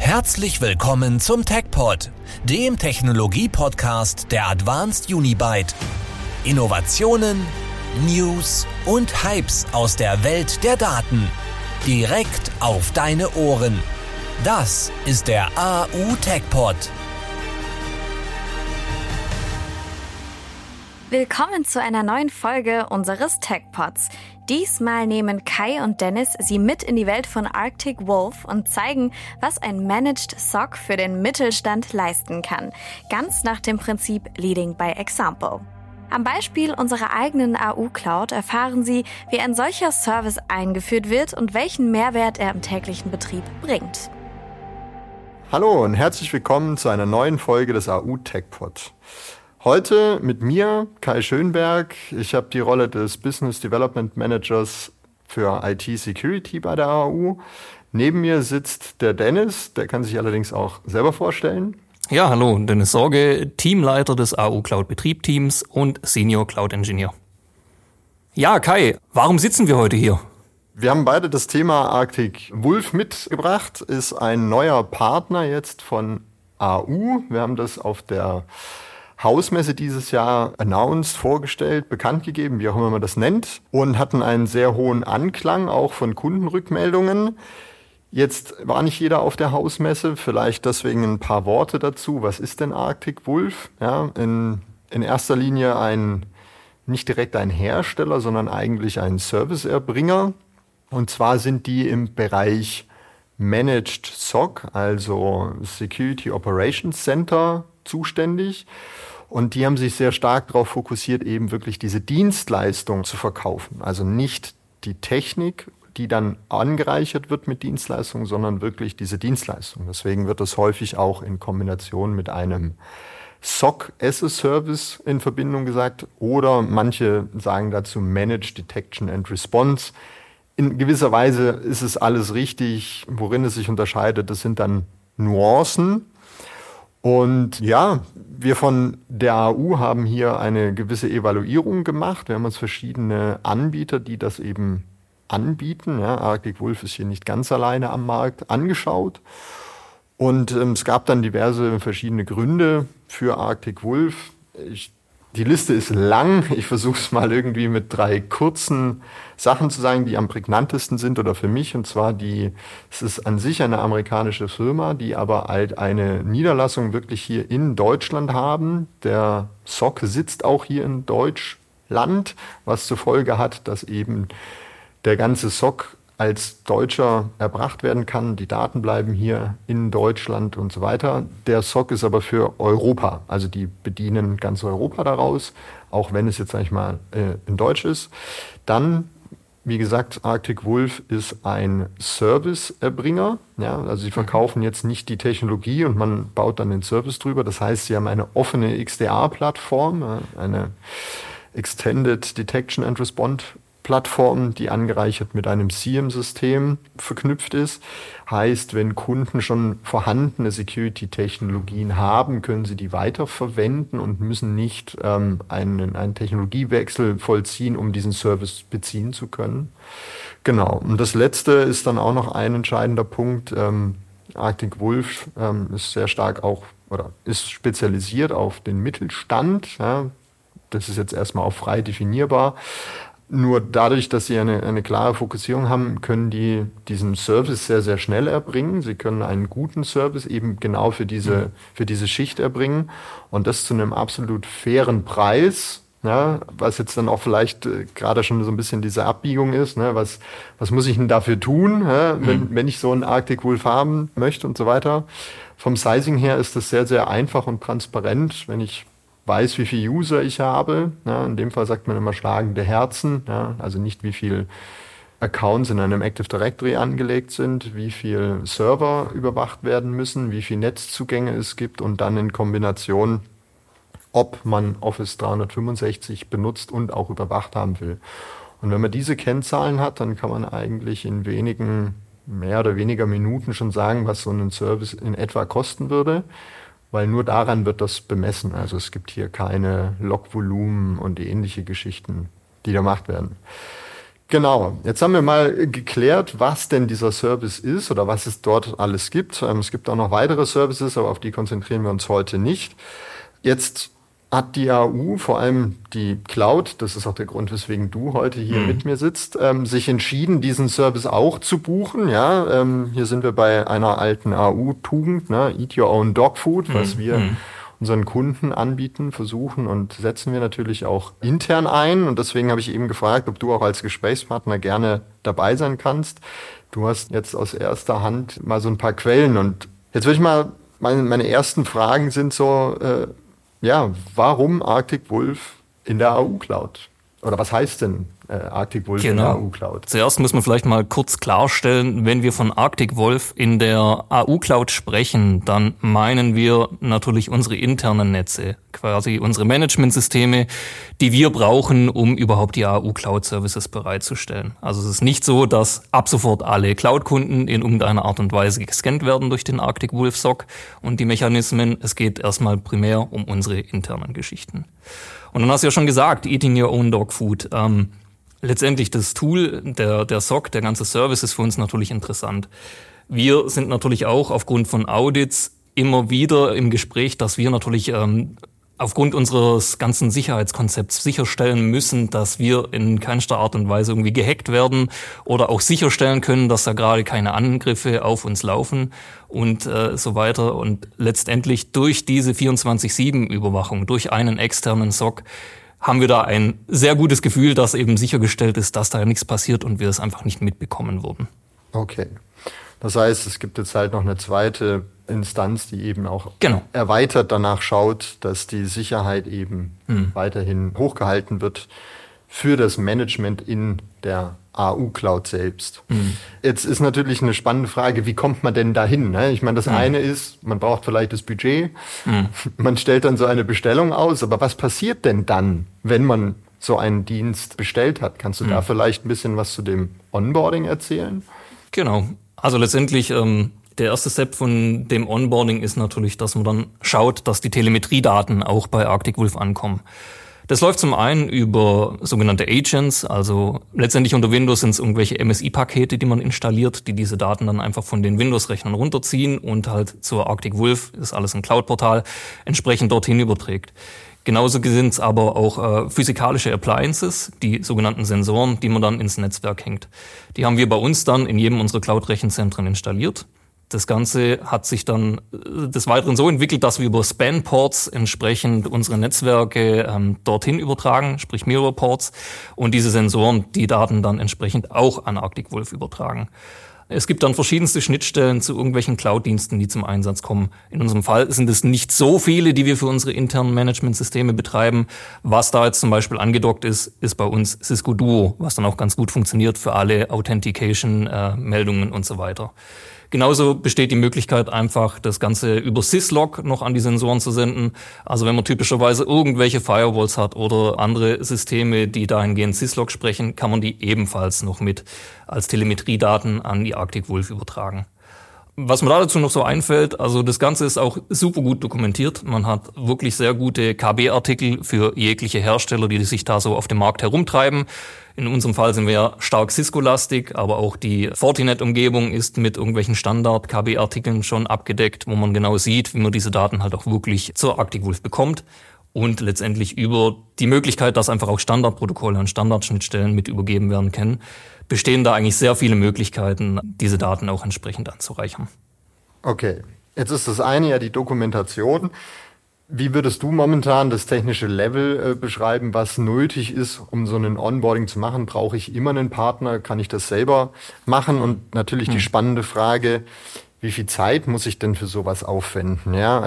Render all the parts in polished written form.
Herzlich willkommen zum TechPod, dem Technologie-Podcast der Advanced Unibyte. Innovationen, News und Hypes aus der Welt der Daten. Direkt auf deine Ohren. Das ist der AU TechPod. Willkommen zu einer neuen Folge unseres TechPods. Diesmal nehmen Kai und Dennis Sie mit in die Welt von Arctic Wolf und zeigen, was ein Managed SOC für den Mittelstand leisten kann. Ganz nach dem Prinzip Leading by Example. Am Beispiel unserer eigenen AU Cloud erfahren Sie, wie ein solcher Service eingeführt wird und welchen Mehrwert er im täglichen Betrieb bringt. Hallo und herzlich willkommen zu einer neuen Folge des AU TechPod. Heute mit mir, Kai Schönberg. Ich habe die Rolle des Business Development Managers für IT Security bei der AU. Neben mir sitzt der Dennis, der kann sich allerdings auch selber vorstellen. Ja, hallo, Dennis Sorge, Teamleiter des AU Cloud Betrieb-Teams und Senior Cloud Engineer. Ja, Kai, warum sitzen wir heute hier? Wir haben beide das Thema Arctic Wolf mitgebracht, ist ein neuer Partner jetzt von AU. Wir haben das auf der Hausmesse dieses Jahr announced, vorgestellt, bekannt gegeben, wie auch immer man das nennt, und hatten einen sehr hohen Anklang auch von Kundenrückmeldungen. Jetzt war nicht jeder auf der Hausmesse, vielleicht deswegen ein paar Worte dazu. Was ist denn Arctic Wolf? Ja, in erster Linie nicht direkt ein Hersteller, sondern eigentlich ein Serviceerbringer. Und zwar sind die im Bereich Managed SOC, also Security Operations Center, zuständig. Und die haben sich sehr stark darauf fokussiert, eben wirklich diese Dienstleistung zu verkaufen. Also nicht die Technik, die dann angereichert wird mit Dienstleistungen, sondern wirklich diese Dienstleistung. Deswegen wird das häufig auch in Kombination mit einem SOC as a Service in Verbindung gesagt. Oder manche sagen dazu Managed Detection and Response. In gewisser Weise ist es alles richtig. Worin es sich unterscheidet, das sind dann Nuancen. Und ja, wir von der AU haben hier eine gewisse Evaluierung gemacht. Wir haben uns verschiedene Anbieter, die das eben anbieten, ja, Arctic Wolf ist hier nicht ganz alleine am Markt, angeschaut. Und es gab dann diverse verschiedene Gründe für Arctic Wolf. Die Liste ist lang. Ich versuche es mal irgendwie mit 3 kurzen Sachen zu sagen, die am prägnantesten sind oder für mich. Und zwar es ist an sich eine amerikanische Firma, die aber halt eine Niederlassung wirklich hier in Deutschland haben. Der SOC sitzt auch hier in Deutschland, was zur Folge hat, dass eben der ganze SOC als Deutscher erbracht werden kann. Die Daten bleiben hier in Deutschland und so weiter. Der SOC ist aber für Europa. Also die bedienen ganz Europa daraus, auch wenn es jetzt, sag ich mal, in Deutsch ist. Dann, wie gesagt, Arctic Wolf ist ein Serviceerbringer. Ja, also sie verkaufen jetzt nicht die Technologie und man baut dann den Service drüber. Das heißt, sie haben eine offene XDA-Plattform, eine Extended Detection and Response Plattform, die angereichert mit einem SIEM-System verknüpft ist. Heißt, wenn Kunden schon vorhandene Security-Technologien haben, können sie die weiterverwenden und müssen nicht einen Technologiewechsel vollziehen, um diesen Service beziehen zu können. Genau. Und das Letzte ist dann auch noch ein entscheidender Punkt. Arctic Wolf ist sehr stark auch oder ist spezialisiert auf den Mittelstand. Ja. Das ist jetzt erstmal auch frei definierbar. Nur dadurch, dass sie eine klare Fokussierung haben, können die diesen Service sehr, sehr schnell erbringen. Sie können einen guten Service eben genau für diese Schicht erbringen und das zu einem absolut fairen Preis, ja, was jetzt dann auch vielleicht gerade schon so ein bisschen diese Abbiegung ist. Ne, was muss ich denn dafür tun, ja, wenn ich so einen Arctic Wolf haben möchte und so weiter. Vom Sizing her ist das sehr, sehr einfach und transparent, wenn ich weiß, wie viele User ich habe. Ja, in dem Fall sagt man immer schlagende Herzen, ja, also nicht wie viele Accounts in einem Active Directory angelegt sind, wie viele Server überwacht werden müssen, wie viele Netzzugänge es gibt und dann in Kombination, ob man Office 365 benutzt und auch überwacht haben will. Und wenn man diese Kennzahlen hat, dann kann man eigentlich in wenigen, mehr oder weniger Minuten schon sagen, was so ein Service in etwa kosten würde. Weil nur daran wird das bemessen. Also es gibt hier keine Logvolumen und ähnliche Geschichten, die da gemacht werden. Genau. Jetzt haben wir mal geklärt, was denn dieser Service ist oder was es dort alles gibt. Es gibt auch noch weitere Services, aber auf die konzentrieren wir uns heute nicht. Jetzt hat die AU, vor allem die Cloud, das ist auch der Grund, weswegen du heute hier mit mir sitzt, sich entschieden, diesen Service auch zu buchen. Ja, hier sind wir bei einer alten AU-Tugend, ne? Eat your own dog food, was wir unseren Kunden anbieten, versuchen und setzen wir natürlich auch intern ein. Und deswegen habe ich eben gefragt, ob du auch als Gesprächspartner gerne dabei sein kannst. Du hast jetzt aus erster Hand mal so ein paar Quellen. Und jetzt würde ich mal, meine ersten Fragen sind so, warum Arctic Wolf in der AU Cloud? Oder was heißt denn Arctic Wolf in der AU Cloud? Zuerst muss man vielleicht mal kurz klarstellen, wenn wir von Arctic Wolf in der AU Cloud sprechen, dann meinen wir natürlich unsere internen Netze, quasi unsere Managementsysteme, die wir brauchen, um überhaupt die AU Cloud Services bereitzustellen. Also es ist nicht so, dass ab sofort alle Cloud-Kunden in irgendeiner Art und Weise gescannt werden durch den Arctic Wolf SOC und die Mechanismen. Es geht erstmal primär um unsere internen Geschichten. Und dann hast du ja schon gesagt, Eating Your Own Dog Food. Letztendlich das Tool, der SOC, der ganze Service ist für uns natürlich interessant. Wir sind natürlich auch aufgrund von Audits immer wieder im Gespräch, dass wir natürlich aufgrund unseres ganzen Sicherheitskonzepts sicherstellen müssen, dass wir in keinster Art und Weise irgendwie gehackt werden oder auch sicherstellen können, dass da gerade keine Angriffe auf uns laufen und so weiter. Und letztendlich durch diese 24/7-Überwachung, durch einen externen SOC, haben wir da ein sehr gutes Gefühl, dass eben sichergestellt ist, dass da nichts passiert und wir es einfach nicht mitbekommen würden. Okay. Das heißt, es gibt jetzt halt noch eine zweite Instanz, die eben auch erweitert danach schaut, dass die Sicherheit eben weiterhin hochgehalten wird für das Management in der AU Cloud selbst. Jetzt ist natürlich eine spannende Frage, wie kommt man denn dahin? Ne? Ich meine, das eine ist, man braucht vielleicht das Budget, man stellt dann so eine Bestellung aus, aber was passiert denn dann, wenn man so einen Dienst bestellt hat? Kannst du da vielleicht ein bisschen was zu dem Onboarding erzählen? Genau. Also letztendlich der erste Step von dem Onboarding ist natürlich, dass man dann schaut, dass die Telemetriedaten auch bei Arctic Wolf ankommen. Das läuft zum einen über sogenannte Agents, also letztendlich unter Windows sind es irgendwelche MSI-Pakete, die man installiert, die diese Daten dann einfach von den Windows-Rechnern runterziehen und halt zur Arctic Wolf, ist alles ein Cloud-Portal, entsprechend dorthin überträgt. Genauso sind es aber auch physikalische Appliances, die sogenannten Sensoren, die man dann ins Netzwerk hängt. Die haben wir bei uns dann in jedem unserer Cloud-Rechenzentren installiert. Das Ganze hat sich dann des Weiteren so entwickelt, dass wir über Span-Ports entsprechend unsere Netzwerke dorthin übertragen, sprich Mirror-Ports, und diese Sensoren die Daten dann entsprechend auch an Arctic Wolf übertragen. Es gibt dann verschiedenste Schnittstellen zu irgendwelchen Cloud-Diensten, die zum Einsatz kommen. In unserem Fall sind es nicht so viele, die wir für unsere internen Management-Systeme betreiben. Was da jetzt zum Beispiel angedockt ist, ist bei uns Cisco Duo, was dann auch ganz gut funktioniert für alle Authentication-Meldungen und so weiter. Genauso besteht die Möglichkeit, einfach das Ganze über Syslog noch an die Sensoren zu senden. Also wenn man typischerweise irgendwelche Firewalls hat oder andere Systeme, die dahingehend Syslog sprechen, kann man die ebenfalls noch mit als Telemetriedaten an die Arctic Wolf übertragen. Was mir dazu noch so einfällt, also das Ganze ist auch super gut dokumentiert. Man hat wirklich sehr gute KB-Artikel für jegliche Hersteller, die sich da so auf dem Markt herumtreiben. In unserem Fall sind wir ja stark Cisco-lastig, aber auch die Fortinet-Umgebung ist mit irgendwelchen Standard-KB-Artikeln schon abgedeckt, wo man genau sieht, wie man diese Daten halt auch wirklich zur Arctic Wolf bekommt. Und letztendlich über die Möglichkeit, dass einfach auch Standardprotokolle und Standardschnittstellen mit übergeben werden können, bestehen da eigentlich sehr viele Möglichkeiten, diese Daten auch entsprechend anzureichern. Okay, jetzt ist das eine ja die Dokumentation. Wie würdest du momentan das technische Level beschreiben, was nötig ist, um so einen Onboarding zu machen? Brauche ich immer einen Partner? Kann ich das selber machen? Und natürlich die spannende Frage, wie viel Zeit muss ich denn für sowas aufwenden? Ja,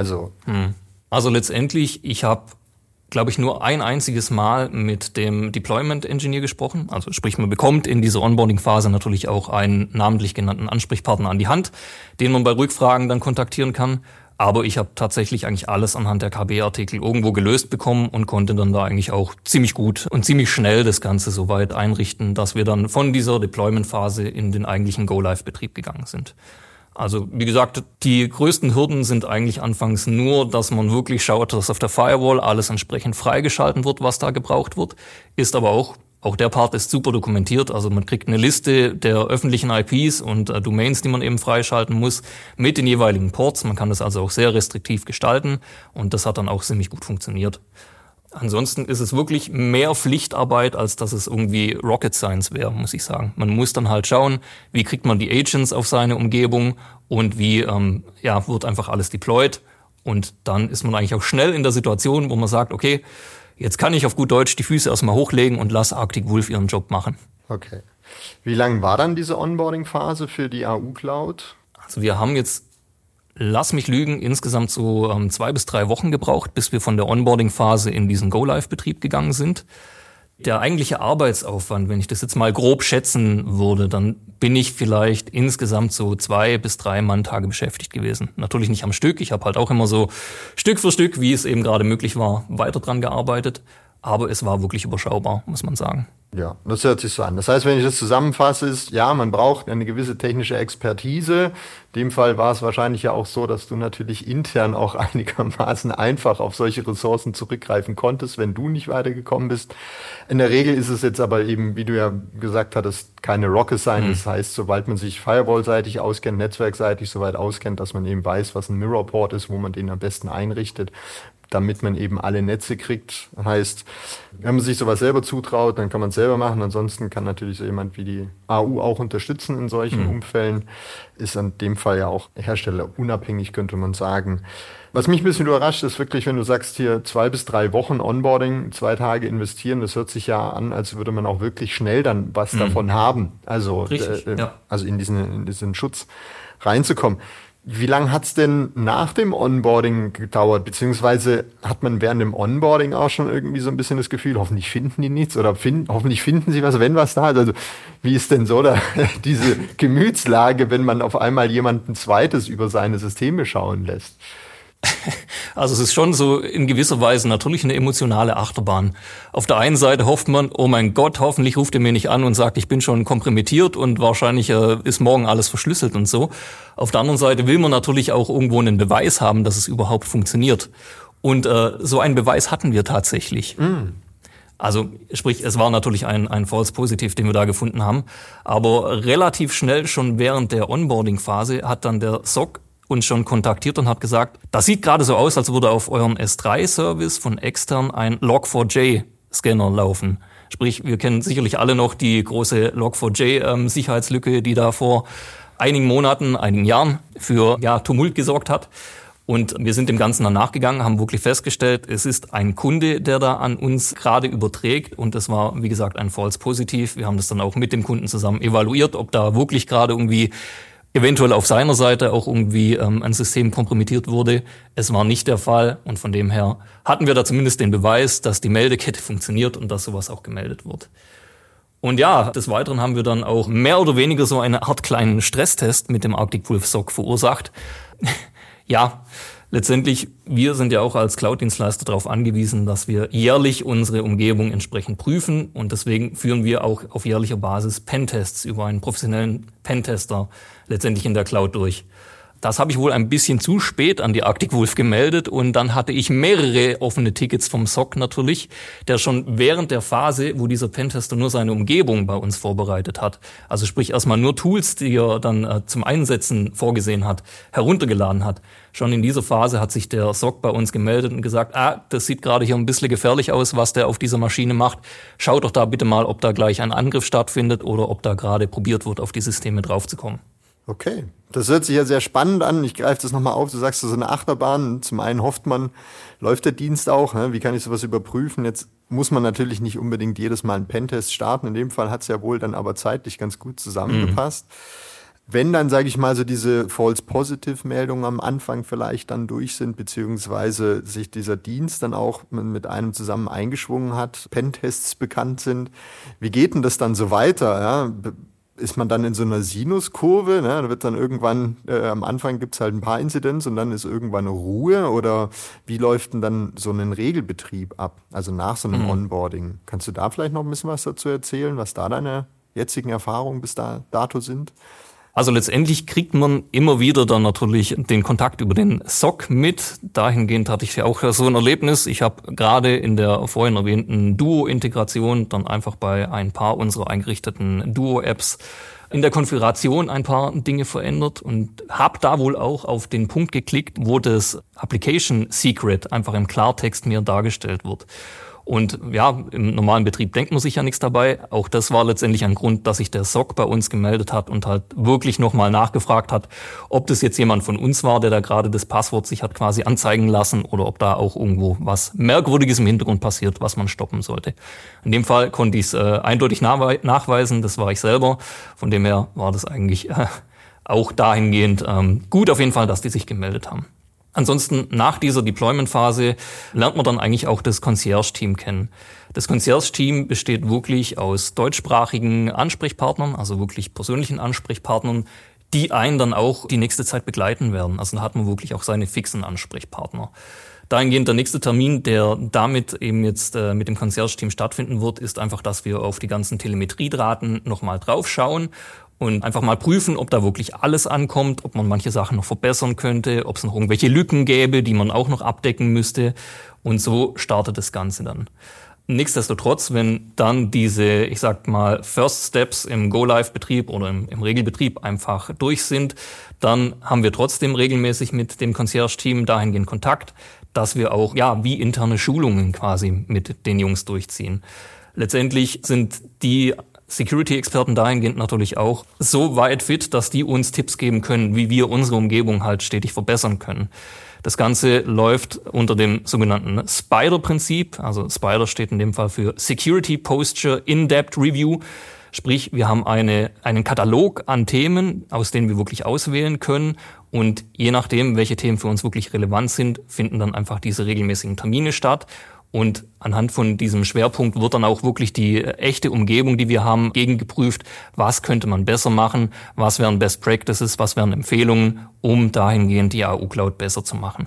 Also letztendlich, ich habe, glaube ich, nur ein einziges Mal mit dem Deployment Engineer gesprochen. Also sprich, man bekommt in dieser Onboarding-Phase natürlich auch einen namentlich genannten Ansprechpartner an die Hand, den man bei Rückfragen dann kontaktieren kann. Aber ich habe tatsächlich eigentlich alles anhand der KB-Artikel irgendwo gelöst bekommen und konnte dann da eigentlich auch ziemlich gut und ziemlich schnell das Ganze so weit einrichten, dass wir dann von dieser Deployment-Phase in den eigentlichen Go-Live-Betrieb gegangen sind. Also wie gesagt, die größten Hürden sind eigentlich anfangs nur, dass man wirklich schaut, dass auf der Firewall alles entsprechend freigeschalten wird, was da gebraucht wird. Ist aber auch Auch der Part ist super dokumentiert. Also man kriegt eine Liste der öffentlichen IPs und Domains, die man eben freischalten muss, mit den jeweiligen Ports. Man kann das also auch sehr restriktiv gestalten und das hat dann auch ziemlich gut funktioniert. Ansonsten ist es wirklich mehr Pflichtarbeit, als dass es irgendwie Rocket Science wäre, muss ich sagen. Man muss dann halt schauen, wie kriegt man die Agents auf seine Umgebung und wie wird einfach alles deployed. Und dann ist man eigentlich auch schnell in der Situation, wo man sagt, okay, jetzt kann ich auf gut Deutsch die Füße erstmal hochlegen und lasse Arctic Wolf ihren Job machen. Okay. Wie lang war dann diese Onboarding-Phase für die AU Cloud? Also wir haben jetzt, lass mich lügen, insgesamt so 2 bis 3 Wochen gebraucht, bis wir von der Onboarding-Phase in diesen Go-Live-Betrieb gegangen sind. Der eigentliche Arbeitsaufwand, wenn ich das jetzt mal grob schätzen würde, dann bin ich vielleicht insgesamt so 2 bis 3 Manntage beschäftigt gewesen. Natürlich nicht am Stück. Ich habe halt auch immer so Stück für Stück, wie es eben gerade möglich war, weiter dran gearbeitet. Aber es war wirklich überschaubar, muss man sagen. Ja, das hört sich so an. Das heißt, wenn ich das zusammenfasse, ist, ja, man braucht eine gewisse technische Expertise. In dem Fall war es wahrscheinlich ja auch so, dass du natürlich intern auch einigermaßen einfach auf solche Ressourcen zurückgreifen konntest, wenn du nicht weitergekommen bist. In der Regel ist es jetzt aber eben, wie du ja gesagt hattest, keine Rocket Science. Das heißt, sobald man sich Firewall-seitig auskennt, netzwerkseitig soweit auskennt, dass man eben weiß, was ein Mirror-Port ist, wo man den am besten einrichtet, damit man eben alle Netze kriegt. Heißt, wenn man sich sowas selber zutraut, dann kann man es selber machen. Ansonsten kann natürlich so jemand wie die AU auch unterstützen in solchen Umfällen. Ist in dem Fall ja auch herstellerunabhängig, könnte man sagen. Was mich ein bisschen überrascht, ist wirklich, wenn du sagst, hier 2 bis 3 Wochen Onboarding, 2 Tage investieren, das hört sich ja an, als würde man auch wirklich schnell dann was davon haben. Also, also in diesen Schutz reinzukommen. Wie lange hat's denn nach dem Onboarding gedauert? Beziehungsweise hat man während dem Onboarding auch schon irgendwie so ein bisschen das Gefühl, hoffentlich finden die nichts oder hoffentlich finden sie was, wenn was da ist? Also wie ist denn so diese Gemütslage, wenn man auf einmal jemanden Zweites über seine Systeme schauen lässt? Also es ist schon so in gewisser Weise natürlich eine emotionale Achterbahn. Auf der einen Seite hofft man, oh mein Gott, hoffentlich ruft er mir nicht an und sagt, ich bin schon kompromittiert und wahrscheinlich ist morgen alles verschlüsselt und so. Auf der anderen Seite will man natürlich auch irgendwo einen Beweis haben, dass es überhaupt funktioniert. Und so einen Beweis hatten wir tatsächlich. Also sprich, es war natürlich ein False Positive, den wir da gefunden haben. Aber relativ schnell, schon während der Onboarding-Phase, hat dann der SOC uns schon kontaktiert und hat gesagt, das sieht gerade so aus, als würde auf eurem S3-Service von extern ein Log4j-Scanner laufen. Sprich, wir kennen sicherlich alle noch die große Log4j-Sicherheitslücke, die da vor einigen Monaten, einigen Jahren für Tumult gesorgt hat. Und wir sind dem Ganzen dann nachgegangen, haben wirklich festgestellt, es ist ein Kunde, der da an uns gerade überträgt. Und das war, wie gesagt, ein False Positive. Wir haben das dann auch mit dem Kunden zusammen evaluiert, ob da wirklich gerade irgendwie eventuell auf seiner Seite auch irgendwie ein System kompromittiert wurde. Es war nicht der Fall und von dem her hatten wir da zumindest den Beweis, dass die Meldekette funktioniert und dass sowas auch gemeldet wird. Und ja, des Weiteren haben wir dann auch mehr oder weniger so eine Art kleinen Stresstest mit dem Arctic Wolf SOC verursacht. Ja, letztendlich, wir sind ja auch als Cloud-Dienstleister darauf angewiesen, dass wir jährlich unsere Umgebung entsprechend prüfen und deswegen führen wir auch auf jährlicher Basis Pentests über einen professionellen Pentester letztendlich in der Cloud durch. Das habe ich wohl ein bisschen zu spät an die Arctic Wolf gemeldet und dann hatte ich mehrere offene Tickets vom SOC natürlich, der schon während der Phase, wo dieser Pentester nur seine Umgebung bei uns vorbereitet hat, also sprich erstmal nur Tools, die er dann zum Einsetzen vorgesehen hat, heruntergeladen hat. Schon in dieser Phase hat sich der SOC bei uns gemeldet und gesagt, das sieht gerade hier ein bisschen gefährlich aus, was der auf dieser Maschine macht. Schaut doch da bitte mal, ob da gleich ein Angriff stattfindet oder ob da gerade probiert wird, auf die Systeme draufzukommen. Okay, das hört sich ja sehr spannend an. Ich greife das nochmal auf. Du sagst, so eine Achterbahn. Zum einen hofft man, läuft der Dienst auch? Wie kann ich sowas überprüfen? Jetzt muss man natürlich nicht unbedingt jedes Mal einen Pentest starten. In dem Fall hat es ja wohl dann aber zeitlich ganz gut zusammengepasst. Wenn dann, sage ich mal, so diese False-Positive-Meldungen am Anfang vielleicht dann durch sind, beziehungsweise sich dieser Dienst dann auch mit einem zusammen eingeschwungen hat, Pentests bekannt sind, wie geht denn das dann so weiter? Ja? Ist man dann in so einer Sinuskurve, ne? Da wird dann irgendwann, am Anfang gibt's halt ein paar Incidents und dann ist irgendwann Ruhe, oder wie läuft denn dann so ein Regelbetrieb ab, also nach so einem Onboarding? Kannst du da vielleicht noch ein bisschen was dazu erzählen, was da deine jetzigen Erfahrungen bis dato sind? Also letztendlich kriegt man immer wieder dann natürlich den Kontakt über den SOC mit. Dahingehend hatte ich ja auch so ein Erlebnis. Ich habe gerade in der vorhin erwähnten Duo-Integration dann einfach bei ein paar unserer eingerichteten Duo-Apps in der Konfiguration ein paar Dinge verändert und habe da wohl auch auf den Punkt geklickt, wo das Application Secret einfach im Klartext mir dargestellt wird. Und ja, im normalen Betrieb denkt man sich ja nichts dabei. Auch das war letztendlich ein Grund, dass sich der SOC bei uns gemeldet hat und halt wirklich nochmal nachgefragt hat, ob das jetzt jemand von uns war, der da gerade das Passwort sich hat quasi anzeigen lassen oder ob da auch irgendwo was Merkwürdiges im Hintergrund passiert, was man stoppen sollte. In dem Fall konnte ich es eindeutig nachweisen, das war ich selber. Von dem her war das eigentlich auch dahingehend gut auf jeden Fall, dass die sich gemeldet haben. Ansonsten nach dieser Deployment-Phase lernt man dann eigentlich auch das Concierge-Team kennen. Das Concierge-Team besteht wirklich aus deutschsprachigen Ansprechpartnern, also wirklich persönlichen Ansprechpartnern, die einen dann auch die nächste Zeit begleiten werden. Also da hat man wirklich auch seine fixen Ansprechpartner. Dahingehend der nächste Termin, der damit eben jetzt mit dem Concierge-Team stattfinden wird, ist einfach, dass wir auf die ganzen Telemetriedaten nochmal drauf schauen und einfach mal prüfen, ob da wirklich alles ankommt, ob man manche Sachen noch verbessern könnte, ob es noch irgendwelche Lücken gäbe, die man auch noch abdecken müsste. Und so startet das Ganze dann. Nichtsdestotrotz, wenn dann diese, ich sag mal, First Steps im Go-Live-Betrieb oder im Regelbetrieb einfach durch sind, dann haben wir trotzdem regelmäßig mit dem Concierge-Team dahingehend Kontakt, dass wir auch, ja, wie interne Schulungen quasi mit den Jungs durchziehen. Letztendlich sind die Security-Experten dahingehend natürlich auch so weit fit, dass die uns Tipps geben können, wie wir unsere Umgebung halt stetig verbessern können. Das Ganze läuft unter dem sogenannten SPIDER-Prinzip. Also SPIDER steht in dem Fall für Security Posture In-Depth Review. Sprich, wir haben einen Katalog an Themen, aus denen wir wirklich auswählen können. Und je nachdem, welche Themen für uns wirklich relevant sind, finden dann einfach diese regelmäßigen Termine statt. Und anhand von diesem Schwerpunkt wird dann auch wirklich die echte Umgebung, die wir haben, gegengeprüft. Was könnte man besser machen? Was wären Best Practices? Was wären Empfehlungen, um dahingehend die AU Cloud besser zu machen?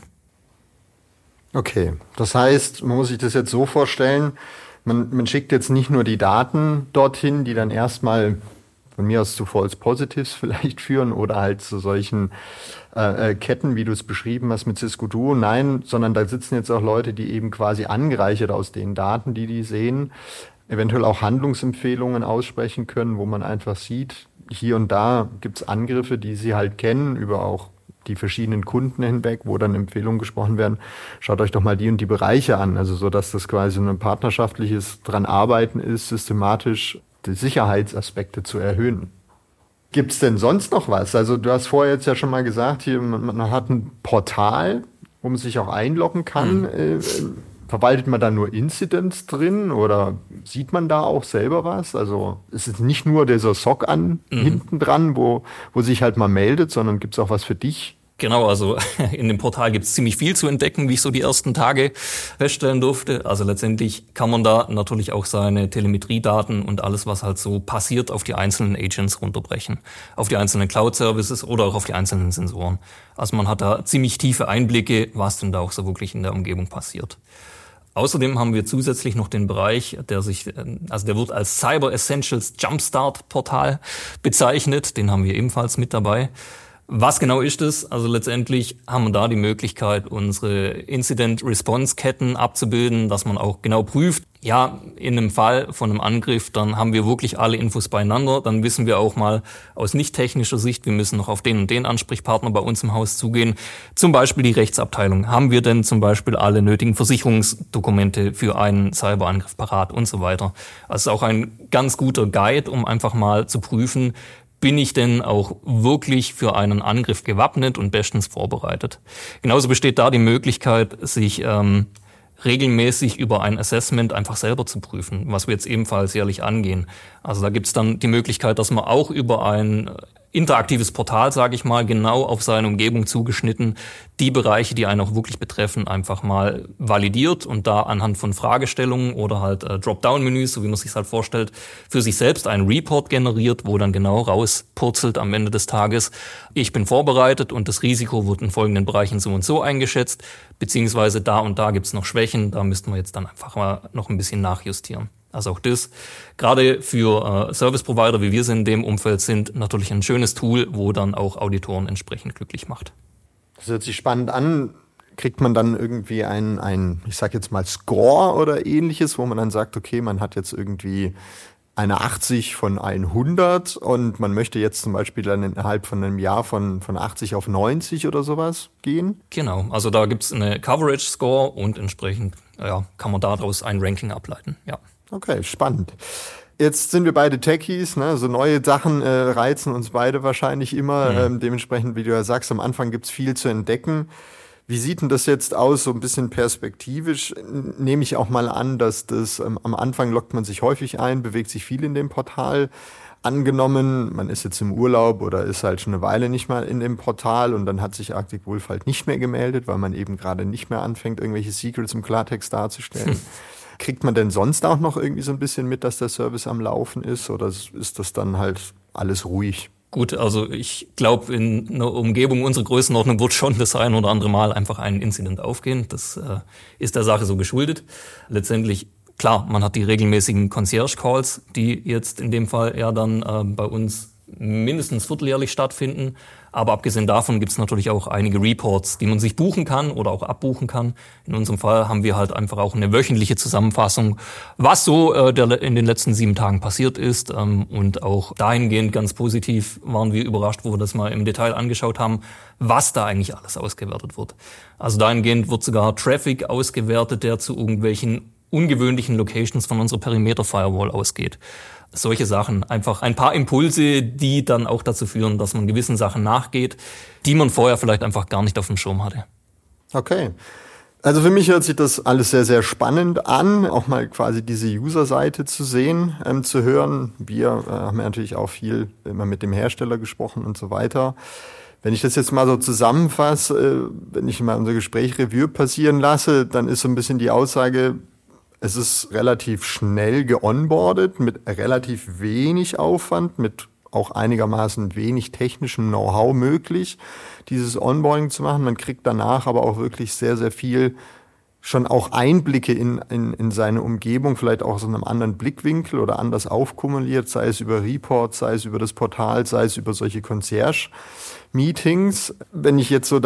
Okay, das heißt, man muss sich das jetzt so vorstellen, man schickt jetzt nicht nur die Daten dorthin, die dann erstmal von mir aus zu False Positives vielleicht führen oder halt zu solchen Ketten, wie du es beschrieben hast mit Cisco Duo. Nein, sondern da sitzen jetzt auch Leute, die eben quasi angereichert aus den Daten, die sehen, eventuell auch Handlungsempfehlungen aussprechen können, wo man einfach sieht, hier und da gibt's Angriffe, die sie halt kennen, über auch die verschiedenen Kunden hinweg, wo dann Empfehlungen gesprochen werden. Schaut euch doch mal die und die Bereiche an. Also so, dass das quasi ein partnerschaftliches dran arbeiten ist, systematisch die Sicherheitsaspekte zu erhöhen. Gibt's denn sonst noch was? Also du hast vorher jetzt ja schon mal gesagt, hier man hat ein Portal, wo man sich auch einloggen kann. Verwaltet man da nur Incidents drin oder sieht man da auch selber was? Also es ist nicht nur dieser SOC hinten dran, wo sich halt mal meldet, sondern gibt's auch was für dich? Genau, also in dem Portal gibt es ziemlich viel zu entdecken, wie ich so die ersten Tage feststellen durfte. Also letztendlich kann man da natürlich auch seine Telemetriedaten und alles, was halt so passiert, auf die einzelnen Agents runterbrechen. Auf die einzelnen Cloud-Services oder auch auf die einzelnen Sensoren. Also man hat da ziemlich tiefe Einblicke, was denn da auch so wirklich in der Umgebung passiert. Außerdem haben wir zusätzlich noch den Bereich, der wird als Cyber Essentials Jumpstart Portal bezeichnet. Den haben wir ebenfalls mit dabei. Was genau ist es? Also letztendlich haben wir da die Möglichkeit, unsere Incident-Response-Ketten abzubilden, dass man auch genau prüft, ja, in einem Fall von einem Angriff, dann haben wir wirklich alle Infos beieinander. Dann wissen wir auch mal aus nicht technischer Sicht, wir müssen noch auf den und den Ansprechpartner bei uns im Haus zugehen. Zum Beispiel die Rechtsabteilung. Haben wir denn zum Beispiel alle nötigen Versicherungsdokumente für einen Cyberangriff parat und so weiter? Also auch ein ganz guter Guide, um einfach mal zu prüfen, bin ich denn auch wirklich für einen Angriff gewappnet und bestens vorbereitet? Genauso besteht da die Möglichkeit, sich regelmäßig über ein Assessment einfach selber zu prüfen, was wir jetzt ebenfalls jährlich angehen. Also da gibt's dann die Möglichkeit, dass man auch über ein interaktives Portal, sage ich mal, genau auf seine Umgebung zugeschnitten, die Bereiche, die einen auch wirklich betreffen, einfach mal validiert und da anhand von Fragestellungen oder halt Dropdown-Menüs, so wie man sich halt vorstellt, für sich selbst einen Report generiert, wo dann genau rauspurzelt am Ende des Tages, ich bin vorbereitet und das Risiko wird in folgenden Bereichen so und so eingeschätzt, beziehungsweise da und da gibt's noch Schwächen, da müssten wir jetzt dann einfach mal noch ein bisschen nachjustieren. Also auch das, gerade für Service-Provider, wie wir es in dem Umfeld sind, natürlich ein schönes Tool, wo dann auch Auditoren entsprechend glücklich macht. Das hört sich spannend an. Kriegt man dann irgendwie ein, ich sag jetzt mal Score oder ähnliches, wo man dann sagt, okay, man hat jetzt irgendwie eine 80 von 100 und man möchte jetzt zum Beispiel dann innerhalb von einem Jahr von 80 auf 90 oder sowas gehen? Genau, also da gibt's eine Coverage-Score und entsprechend kann man daraus ein Ranking ableiten, ja. Okay, spannend. Jetzt sind wir beide Techies, ne? So neue Sachen reizen uns beide wahrscheinlich immer. Dementsprechend, wie du ja sagst, am Anfang gibt's viel zu entdecken. Wie sieht denn das jetzt aus, so ein bisschen perspektivisch? Nehme ich auch mal an, dass das am Anfang loggt man sich häufig ein, bewegt sich viel in dem Portal. Angenommen, man ist jetzt im Urlaub oder ist halt schon eine Weile nicht mal in dem Portal und dann hat sich Arctic Wolf halt nicht mehr gemeldet, weil man eben gerade nicht mehr anfängt, irgendwelche Secrets im Klartext darzustellen. Kriegt man denn sonst auch noch irgendwie so ein bisschen mit, dass der Service am Laufen ist oder ist das dann halt alles ruhig? Gut, also ich glaube, in einer Umgebung unserer Größenordnung wird schon das ein oder andere Mal einfach ein Incident aufgehen. Das ist der Sache so geschuldet. Letztendlich, klar, man hat die regelmäßigen Concierge-Calls, die jetzt in dem Fall ja dann bei uns mindestens vierteljährlich stattfinden. Aber abgesehen davon gibt es natürlich auch einige Reports, die man sich buchen kann oder auch abbuchen kann. In unserem Fall haben wir halt einfach auch eine wöchentliche Zusammenfassung, was so in den letzten 7 Tagen passiert ist. Und auch dahingehend ganz positiv waren wir überrascht, wo wir das mal im Detail angeschaut haben, was da eigentlich alles ausgewertet wird. Also dahingehend wird sogar Traffic ausgewertet, der zu irgendwelchen ungewöhnlichen Locations von unserer Perimeter-Firewall ausgeht. Solche Sachen, einfach ein paar Impulse, die dann auch dazu führen, dass man gewissen Sachen nachgeht, die man vorher vielleicht einfach gar nicht auf dem Schirm hatte. Okay. Also für mich hört sich das alles sehr, sehr spannend an, auch mal quasi diese User-Seite zu sehen, zu hören. Wir haben ja natürlich auch viel immer mit dem Hersteller gesprochen und so weiter. Wenn ich das jetzt mal so zusammenfasse, wenn ich mal unser Gespräch Revue passieren lasse, dann ist so ein bisschen die Aussage, es ist relativ schnell geonboardet, mit relativ wenig Aufwand, mit auch einigermaßen wenig technischem Know-how möglich, dieses Onboarding zu machen. Man kriegt danach aber auch wirklich sehr, sehr viel schon auch Einblicke in seine Umgebung, vielleicht auch aus einem anderen Blickwinkel oder anders aufkumuliert, sei es über Reports, sei es über das Portal, sei es über solche Concierge-Meetings. Wenn ich jetzt so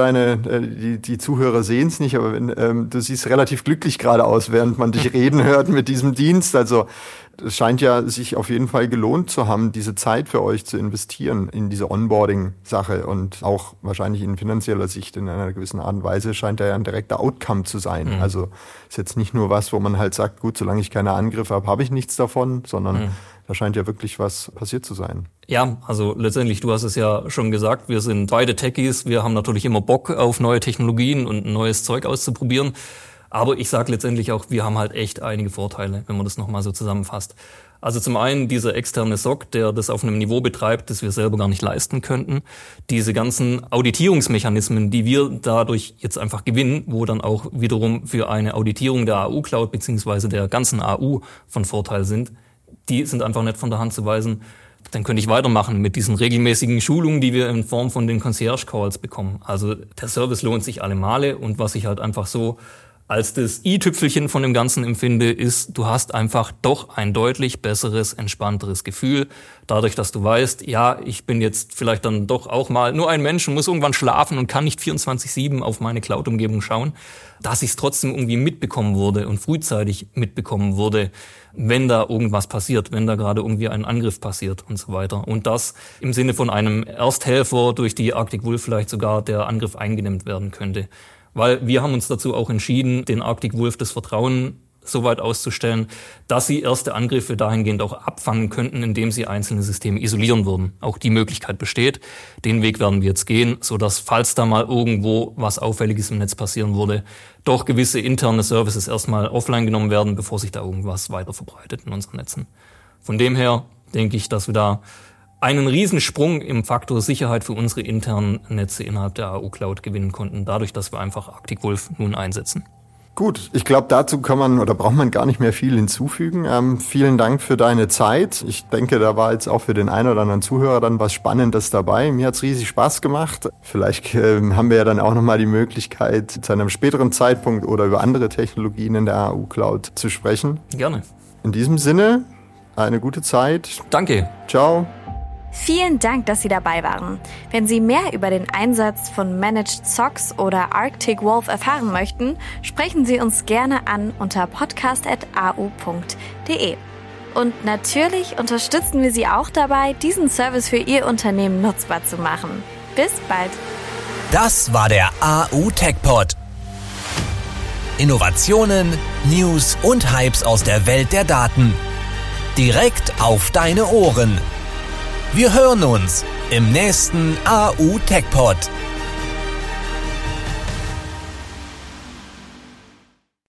die Zuhörer sehen es nicht, aber du siehst relativ glücklich gerade aus, während man dich reden hört mit diesem Dienst. Also es scheint ja sich auf jeden Fall gelohnt zu haben, diese Zeit für euch zu investieren in diese Onboarding-Sache und auch wahrscheinlich in finanzieller Sicht in einer gewissen Art und Weise scheint da ja ein direkter Outcome zu sein. Also ist jetzt nicht nur was, wo man halt sagt, gut, solange ich keine Angriffe habe, habe ich nichts davon, sondern da scheint ja wirklich was passiert zu sein. Ja, also letztendlich, du hast es ja schon gesagt, wir sind beide Techies, wir haben natürlich immer Bock auf neue Technologien und neues Zeug auszuprobieren. Aber ich sage letztendlich auch, wir haben halt echt einige Vorteile, wenn man das nochmal so zusammenfasst. Also zum einen dieser externe SOC, der das auf einem Niveau betreibt, das wir selber gar nicht leisten könnten. Diese ganzen Auditierungsmechanismen, die wir dadurch jetzt einfach gewinnen, wo dann auch wiederum für eine Auditierung der AU-Cloud beziehungsweise der ganzen AU von Vorteil sind, die sind einfach nicht von der Hand zu weisen. Dann könnte ich weitermachen mit diesen regelmäßigen Schulungen, die wir in Form von den Concierge-Calls bekommen. Also der Service lohnt sich alle Male und was ich halt einfach so als das i-Tüpfelchen von dem Ganzen empfinde, ist, du hast einfach doch ein deutlich besseres, entspannteres Gefühl. Dadurch, dass du weißt, ja, ich bin jetzt vielleicht dann doch auch mal nur ein Mensch und muss irgendwann schlafen und kann nicht 24/7 auf meine Cloud-Umgebung schauen, dass ich es trotzdem irgendwie mitbekommen wurde und frühzeitig mitbekommen wurde, wenn da irgendwas passiert, wenn da gerade irgendwie ein Angriff passiert und so weiter. Und das im Sinne von einem Ersthelfer durch die Arctic Wolf vielleicht sogar der Angriff eingedämmt werden könnte. Weil wir haben uns dazu auch entschieden, den Arctic Wolf das Vertrauen so weit auszustellen, dass sie erste Angriffe dahingehend auch abfangen könnten, indem sie einzelne Systeme isolieren würden. Auch die Möglichkeit besteht. Den Weg werden wir jetzt gehen, sodass, falls da mal irgendwo was Auffälliges im Netz passieren würde, doch gewisse interne Services erstmal offline genommen werden, bevor sich da irgendwas weiter verbreitet in unseren Netzen. Von dem her denke ich, dass wir da einen Riesensprung im Faktor Sicherheit für unsere internen Netze innerhalb der AU-Cloud gewinnen konnten, dadurch, dass wir einfach Arctic Wolf nun einsetzen. Gut, ich glaube, dazu kann man oder braucht man gar nicht mehr viel hinzufügen. Vielen Dank für deine Zeit. Ich denke, da war jetzt auch für den einen oder anderen Zuhörer dann was Spannendes dabei. Mir hat's riesig Spaß gemacht. Vielleicht haben wir ja dann auch nochmal die Möglichkeit, zu einem späteren Zeitpunkt oder über andere Technologien in der AU-Cloud zu sprechen. Gerne. In diesem Sinne, eine gute Zeit. Danke. Ciao. Vielen Dank, dass Sie dabei waren. Wenn Sie mehr über den Einsatz von Managed SOCs oder Arctic Wolf erfahren möchten, sprechen Sie uns gerne an unter podcast@au.de. Und natürlich unterstützen wir Sie auch dabei, diesen Service für Ihr Unternehmen nutzbar zu machen. Bis bald. Das war der AU TechPod. Innovationen, News und Hypes aus der Welt der Daten. Direkt auf deine Ohren. Wir hören uns im nächsten AU TechPod.